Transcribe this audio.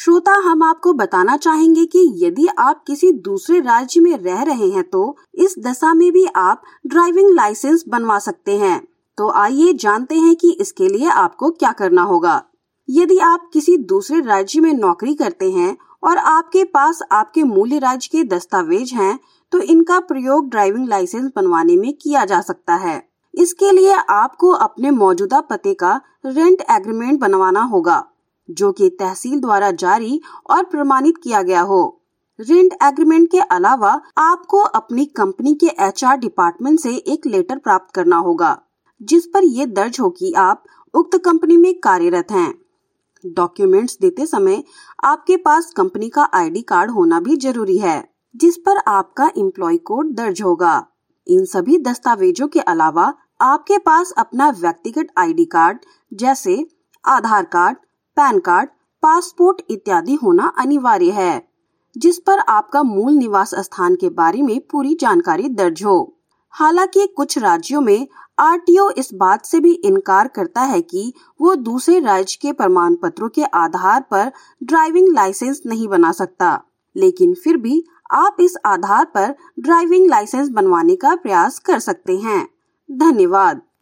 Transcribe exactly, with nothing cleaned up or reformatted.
श्रोता, हम आपको बताना चाहेंगे कि यदि आप किसी दूसरे राज्य में रह रहे हैं तो इस दशा में भी आप ड्राइविंग लाइसेंस बनवा सकते हैं। तो आइए जानते हैं कि इसके लिए आपको क्या करना होगा। यदि आप किसी दूसरे राज्य में नौकरी करते हैं और आपके पास आपके मूल राज्य के दस्तावेज हैं, तो इनका प्रयोग ड्राइविंग लाइसेंस बनवाने में किया जा सकता है। इसके लिए आपको अपने मौजूदा पते का रेंट एग्रीमेंट बनवाना होगा, जो कि तहसील द्वारा जारी और प्रमाणित किया गया हो। रेंट एग्रीमेंट के अलावा आपको अपनी कंपनी के एच आर डिपार्टमेंट से एक लेटर प्राप्त करना होगा, जिस पर यह दर्ज हो कि आप उक्त कंपनी में कार्यरत हैं। डॉक्यूमेंट्स देते समय आपके पास कंपनी का आई डी कार्ड होना भी जरूरी है, जिस पर आपका एम्प्लॉय कोड दर्ज होगा। इन सभी दस्तावेजों के अलावा आपके पास अपना व्यक्तिगत आई डी कार्ड जैसे Aadhaar card, PAN card, passport इत्यादि होना अनिवार्य है, जिस पर आपका मूल निवास स्थान के बारे में पूरी जानकारी दर्ज हो। हालांकि कुछ राज्यों में आर टी ओ इस बात से भी इनकार करता है कि वो दूसरे राज्य के प्रमाण पत्रों के आधार पर ड्राइविंग लाइसेंस नहीं बना सकता, लेकिन फिर भी आप इस आधार पर ड्राइविंग लाइसेंस बनवाने का प्रयास कर सकते हैं। धन्यवाद।